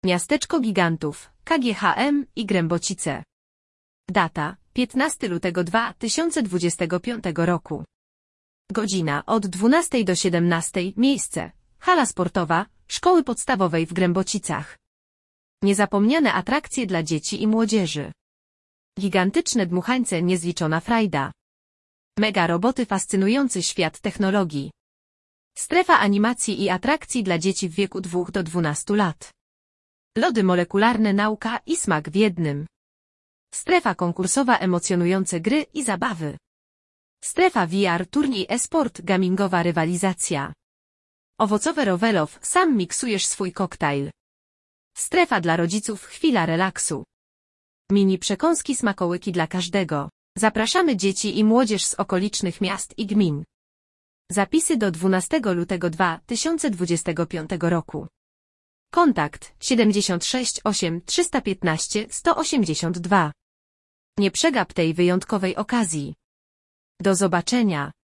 Miasteczko Gigantów, KGHM i Grębocice. Data: 15 lutego 2025 roku. Godzina: od 12 do 17. Miejsce: hala sportowa Szkoły Podstawowej w Grębocicach. Niezapomniane atrakcje dla dzieci i młodzieży. Gigantyczne dmuchańce, niezliczona frajda. Mega roboty, fascynujący świat technologii. Strefa animacji i atrakcji dla dzieci w wieku 2 do 12 lat. Lody molekularne, nauka i smak w jednym. Strefa konkursowa, emocjonujące gry i zabawy. Strefa VR, turniej e-sport, gamingowa rywalizacja. Owocowe rowelow, sam miksujesz swój koktajl. Strefa dla rodziców, chwila relaksu. Mini przekąski, smakołyki dla każdego. Zapraszamy dzieci i młodzież z okolicznych miast i gmin. Zapisy do 12 lutego 2025 roku. Kontakt 76 8 315 182. Nie przegap tej wyjątkowej okazji. Do zobaczenia.